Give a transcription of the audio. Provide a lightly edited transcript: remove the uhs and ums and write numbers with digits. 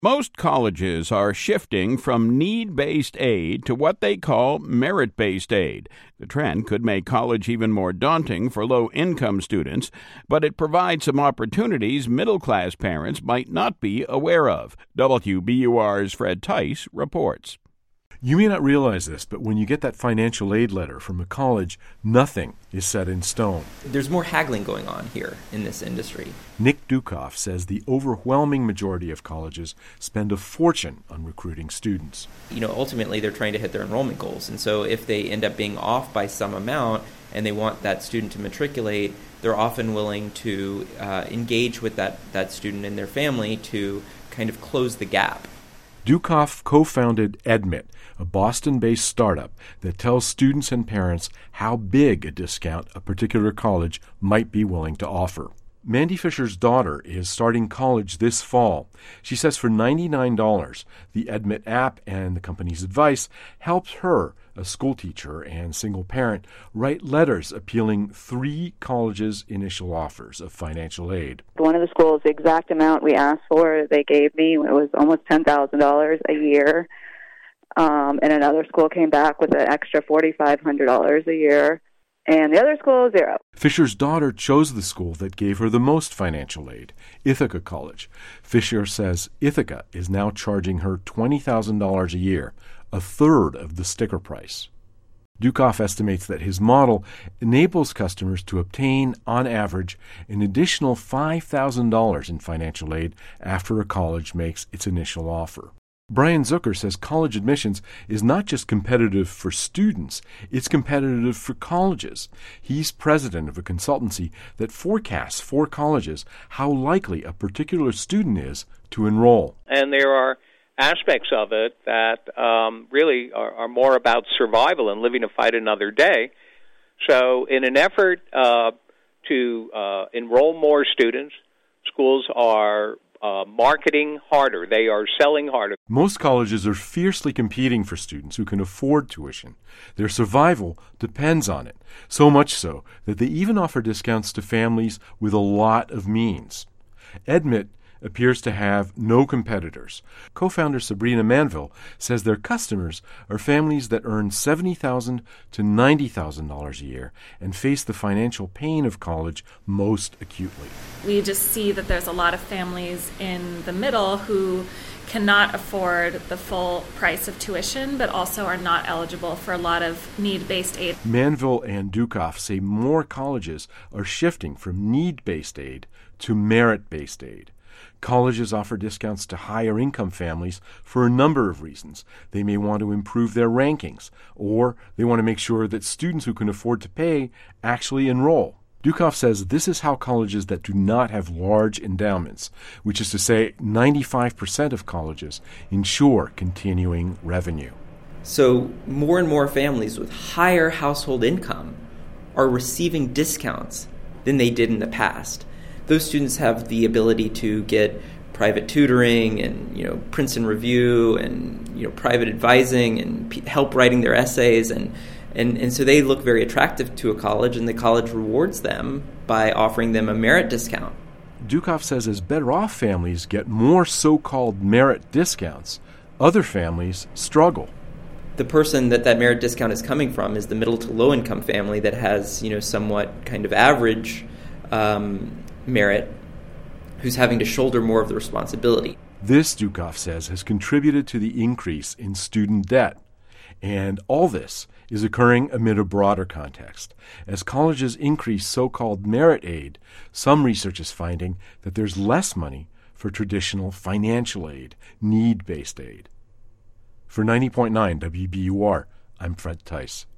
Most colleges are shifting from need-based aid to what they call merit-based aid. The trend could make college even more daunting for low-income students, but it provides some opportunities middle-class parents might not be aware of. WBUR's Fred Tice reports. You may not realize this, but when you get that financial aid letter from a college, nothing is set in stone. There's more haggling going on here in this industry. Nick Dukoff says the overwhelming majority of colleges spend a fortune on recruiting students. Ultimately they're trying to hit their enrollment goals. And so if they end up being off by some amount and they want that student to matriculate, they're often willing to engage with that student and their family to kind of close the gap. Dukoff co-founded Edmit, a Boston-based startup that tells students and parents how big a discount a particular college might be willing to offer. Mandy Fisher's daughter is starting college this fall. She says for $99, the Edmit app and the company's advice helps her, a school teacher and single parent, write letters appealing 3 colleges' initial offers of financial aid. One of the schools, the exact amount we asked for, they gave me, it was almost $10,000 a year. And another school came back with an extra $4,500 a year. And the other school, $0. Fisher's daughter chose the school that gave her the most financial aid, Ithaca College. Fisher says Ithaca is now charging her $20,000 a year, a third of the sticker price. Dukoff estimates that his model enables customers to obtain, on average, an additional $5,000 in financial aid after a college makes its initial offer. Brian Zucker says college admissions is not just competitive for students, it's competitive for colleges. He's president of a consultancy that forecasts for colleges how likely a particular student is to enroll. And there are aspects of it that really are more about survival and living to fight another day. So in an effort to enroll more students, schools are marketing harder. They are selling harder. Most colleges are fiercely competing for students who can afford tuition. Their survival depends on it, so much so that they even offer discounts to families with a lot of means. Edmit appears to have no competitors. Co-founder Sabrina Manville says their customers are families that earn $70,000 to $90,000 a year and face the financial pain of college most acutely. We just see that there's a lot of families in the middle who cannot afford the full price of tuition, but also are not eligible for a lot of need-based aid. Manville and Dukoff say more colleges are shifting from need-based aid to merit-based aid. Colleges offer discounts to higher-income families for a number of reasons. They may want to improve their rankings, or they want to make sure that students who can afford to pay actually enroll. Dukoff says this is how colleges that do not have large endowments, which is to say 95% of colleges, ensure continuing revenue. So more and more families with higher household income are receiving discounts than they did in the past. Those students have the ability to get private tutoring and Princeton Review and private advising and help writing their essays and so they look very attractive to a college, and the college rewards them by offering them a merit discount. Dukoff says as better-off families get more so-called merit discounts, other families struggle. The person that merit discount is coming from is the middle to low-income family that has somewhat kind of average merit, who's having to shoulder more of the responsibility. This, Dukoff says, has contributed to the increase in student debt. And all this is occurring amid a broader context. As colleges increase so-called merit aid, some research is finding that there's less money for traditional financial aid, need-based aid. For 90.9 WBUR, I'm Fred Tice.